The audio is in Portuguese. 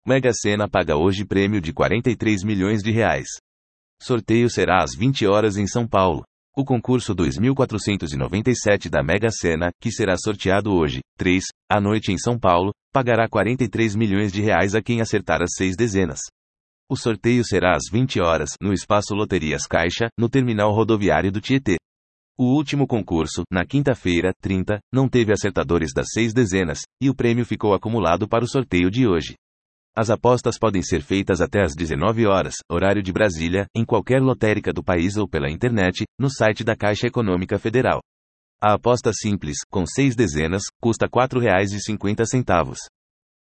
Mega Sena paga hoje prêmio de R$ 43 milhões. Sorteio será às 20 horas em São Paulo. O concurso 2497 da Mega Sena, que será sorteado hoje, 3, à noite em São Paulo, pagará R$ 43 milhões a quem acertar as 6 dezenas. O sorteio será às 20 horas, no Espaço Loterias Caixa, no terminal rodoviário do Tietê. O último concurso, na quinta-feira, 30, não teve acertadores das 6 dezenas, e o prêmio ficou acumulado para o sorteio de hoje. As apostas podem ser feitas até às 19 horas, horário de Brasília, em qualquer lotérica do país ou pela internet, no site da Caixa Econômica Federal. A aposta simples, com 6 dezenas, custa R$ 4,50.